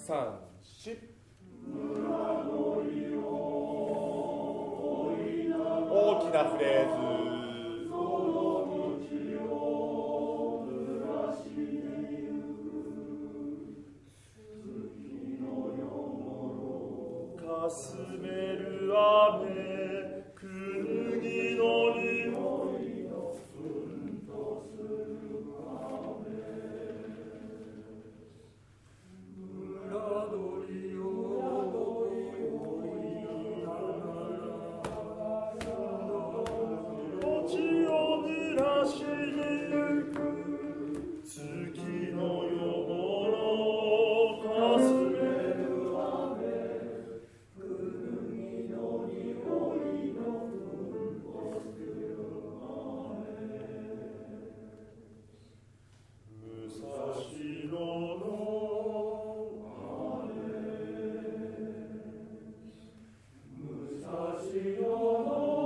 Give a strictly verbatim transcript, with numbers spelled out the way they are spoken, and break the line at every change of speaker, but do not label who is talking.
三四。大きなフレーズ。かすめる雨、くぬぎの匂いのふんとする雨。村鳥よ土地を濡らしにゆく月の夜頃、かすめる雨、くぬぎの匂いのふんとする雨。武蔵野の雨、武蔵野の